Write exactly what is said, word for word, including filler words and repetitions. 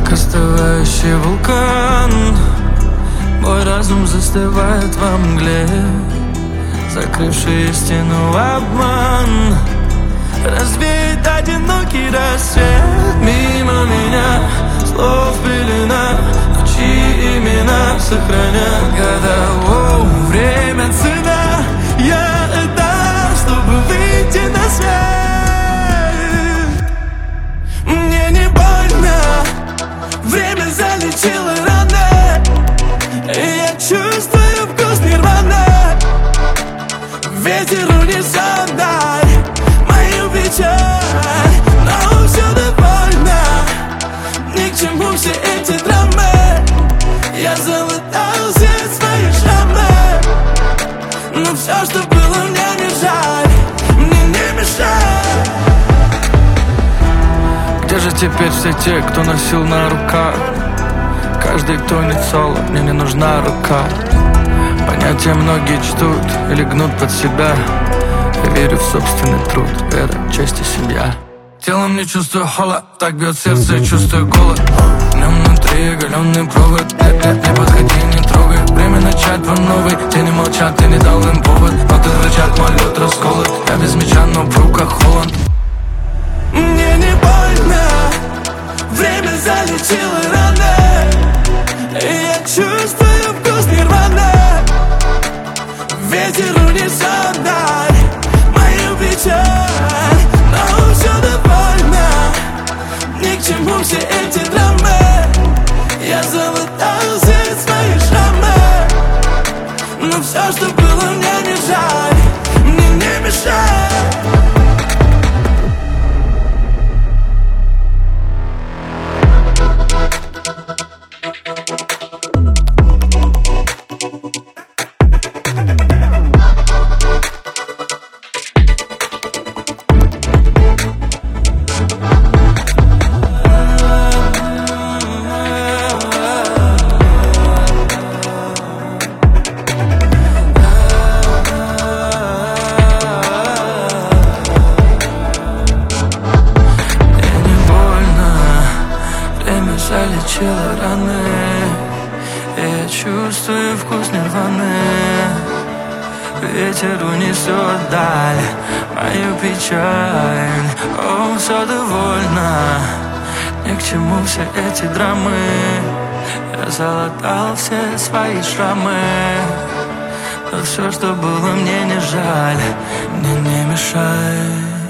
как остывающий вулкан. Мой разум застывает во мгле, закрывший истину обман. Развеет одинокий рассвет мимо меня, слов пелена, но чьи имена сохранят года. Оу, время цена, я отдам, чтобы выйти на свет. Мне не больно, время залечило раны, и я чувствую вкус нирваны. Ветер унесет даль мою печаль, но все довольно, ни к чему все эти драмы. Я залатал все свои шрамы, но все, что было, мне не жаль, мне не мешай. Где же теперь все те, кто носил на руках? Каждый тонет соло, мне не нужна рука. Понятия многие чтут или гнут под себя. Я верю в собственный труд, вера, честь и семья. Телом не чувствую холод, так бьет сердце и чувствую голод. В нем внутри оголенный провод, нет, нет, не подходи, не трогай. Время начать по новой, тени молчат, ты не дал им повод. Ноты рычат, мой лед расколот, я без меча, но в руках Холланд. Мне не больно, время залечило раны, и я чувствую вкус нирваны. Ветер унесет даль мою печаль, но все довольно, ни к чему все эти драмы. Я залатал все свои шрамы, но все, что было, мне не жаль, мне не мешай. Залечила раны, я чувствую вкус нирваны. Ветер унесет даль мою печаль, о, все довольно, ни к чему все эти драмы. Я залатал все свои шрамы, но все, что было, мне не жаль, мне не мешай.